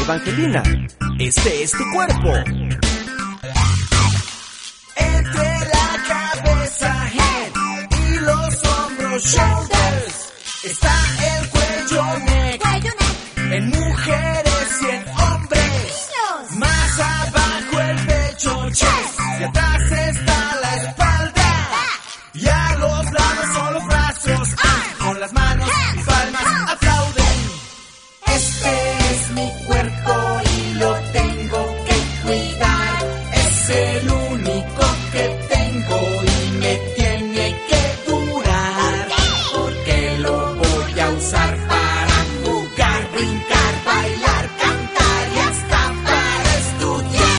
Evangelina, este es tu cuerpo. Entre la cabeza, head, y los hombros, shoulders, está el cuello, neck, en mujeres y en hombres. Más abajo el pecho, chest, y atrás está la espalda. Y a los lados son los brazos, con las manos y palmas.